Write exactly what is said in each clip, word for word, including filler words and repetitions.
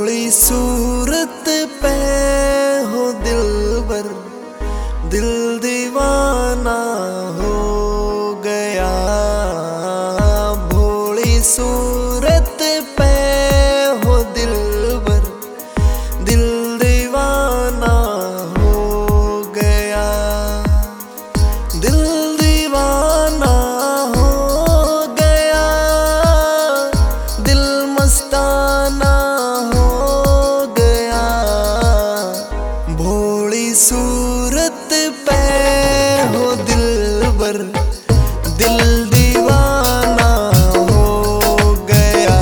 भोली सूरत पे हो दिलबर, दिल दीवाना हो गया। भोली सूरत पे हो दिलबर, दिल दीवाना हो गया। दिल दीवाना हो गया, दिल मस्ताना हो गया। भोली सूरत पे हो दिलबर, दिल दीवाना हो गया।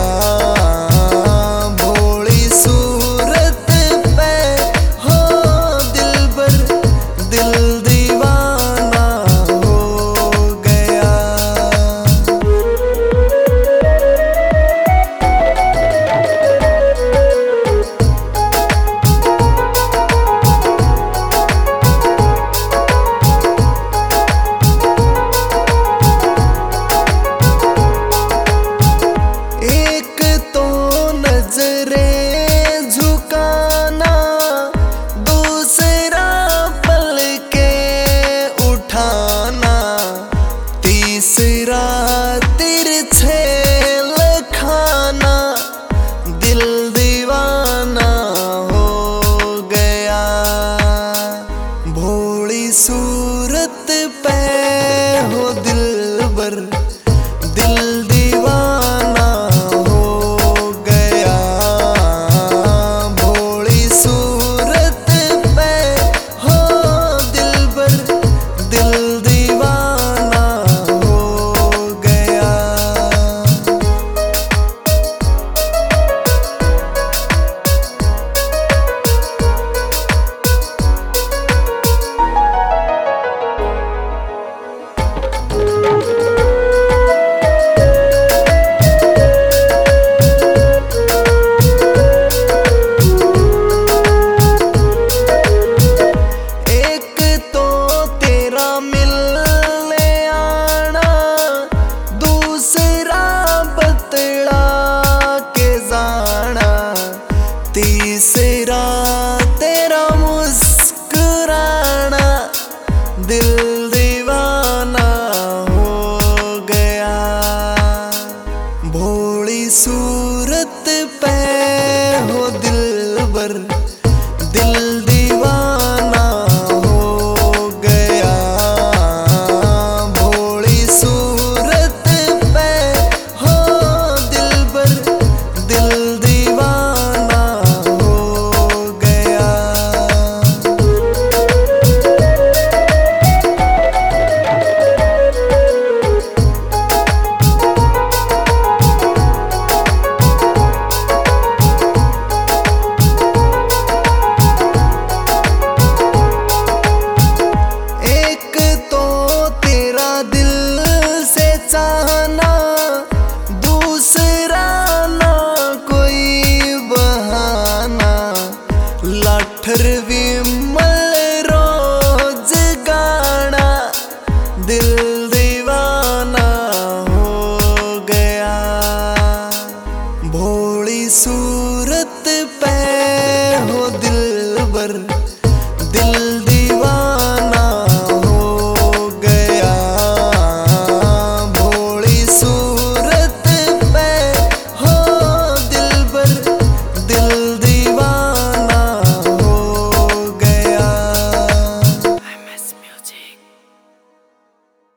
भोली सूरत पे हो दिलबर, दिल दीवाना हो गया। एक तो नजरें झुकाना, दूसरा पल के उठाना, तीसरा तिरछे लखाना। दिल दीवाना हो गया। भोली सूरत पे हो दिलबर, दिल दीवाना हो गया। भोली सूरत पे हो दिलबर, दिल दीवाना हो गया। एक तो तेरा मिलने आना, दूसरा बतला के जाना, तीसरा तेरा मुस्कुराना। दिल दीवाना हो गया। भोली सूरत पे हो दिलबर,